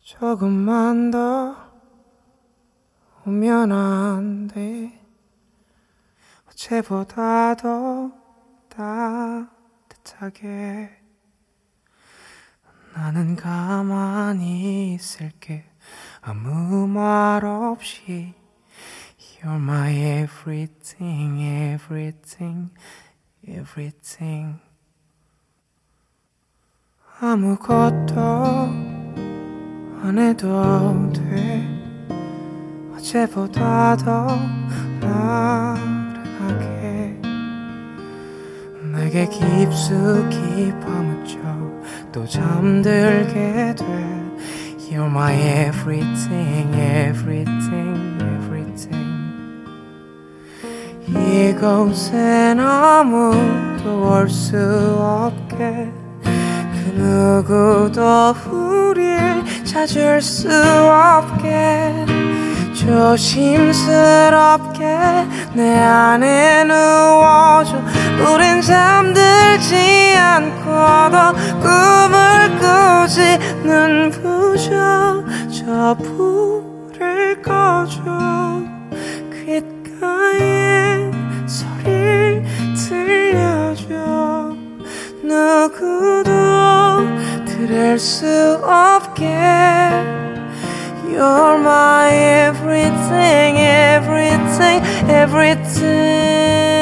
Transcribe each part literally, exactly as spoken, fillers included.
조금만 더 오면 안 돼. 어제보다 더 따뜻하게. 나는 가만히 있을게. 아무 말 없이. You're my everything, everything, everything. 아무것도 안 해도 돼. 어제보다 더 나른하게. 내게 깊숙이 파묻혀 또 잠들게 돼. You're my everything, everything, everything. 이곳엔 아무도 올 수 없게. 그 누구도 우릴 찾을 수 없게. 조심스럽게 내 안에 누워줘. 우린 잠들지 않고도 꿈을 꾸지. 눈 부셔 저 불을 꺼줘. 귓가에 소리를 들려줘. 누구도 들을 수 없게. You're my everything, everything, everything.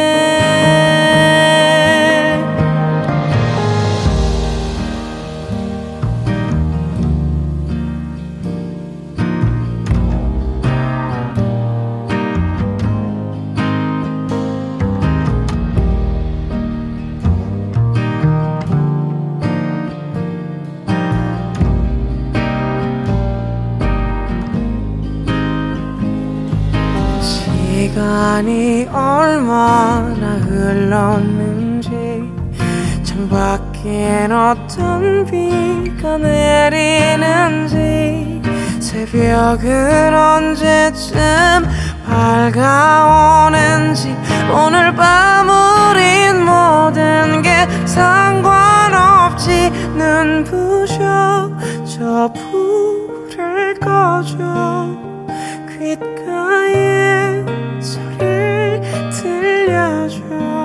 시간이 얼마나 흘렀는지. 창밖엔 어떤 비가 내리는지. 새벽은 언제쯤 밝아오는지. 오늘 밤 우린 모든 게 상관없지. 눈 부셔 저 불을 꺼줘. 귓가에 소리를 들려줘.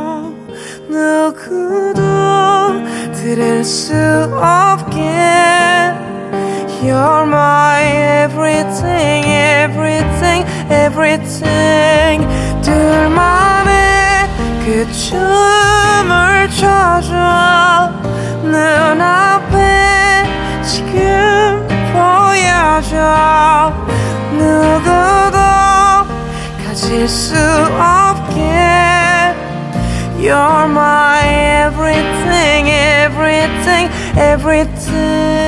누구도 들을 수 없게. You're my everything, everything, everything. 둘만의 그 춤을 춰줘. 눈앞에 지금 보여줘. 누구도 가질 수 없게. You're my everything, everything, everything.